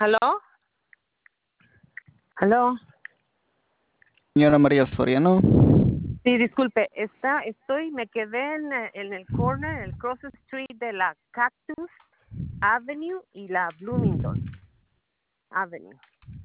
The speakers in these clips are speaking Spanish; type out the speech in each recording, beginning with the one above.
¿Aló? ¿Aló? Señora María Soriano. Sí, disculpe, me quedé en el corner, en el cross street de la Cactus Avenue y la Bloomington Avenue.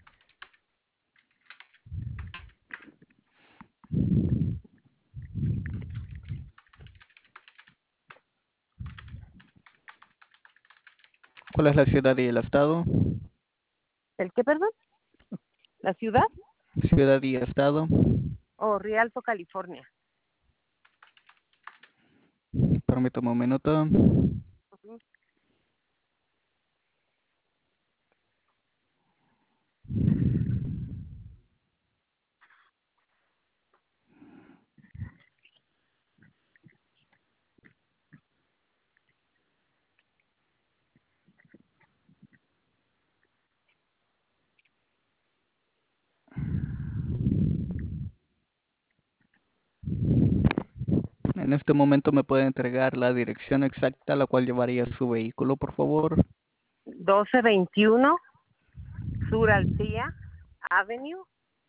¿Cuál es la ciudad y el estado? ¿El qué, perdón? ¿La ciudad? Ciudad y estado. Oh, Rialto, California. Permítame un minuto. Ujú. En este momento me puede entregar la dirección exacta a la cual llevaría su vehículo, por favor. 1221 Sur Alcía Avenue,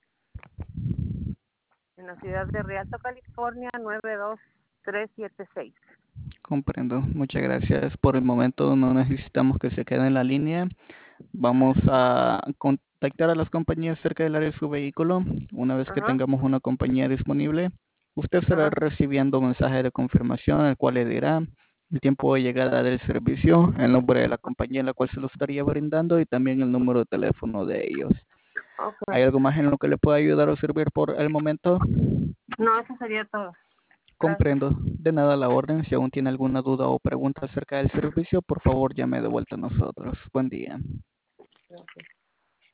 en la ciudad de Rialto, California, 92376. Comprendo. Muchas gracias. Por el momento no necesitamos que se quede en la línea. Vamos a contactar a las compañías cerca del área de su vehículo. Una vez que Ajá, tengamos una compañía disponible, usted estará ajá. recibiendo un mensaje de confirmación, el cual le dirá el tiempo de llegada del servicio, el nombre de la compañía en la cual se lo estaría brindando y también el número de teléfono de ellos. Okay. ¿Hay algo más en lo que le pueda ayudar o servir por el momento? No, eso sería todo. Gracias. Comprendo. De nada a la orden. Si aún tiene alguna duda o pregunta acerca del servicio, por favor llame de vuelta a nosotros. Buen día. Gracias.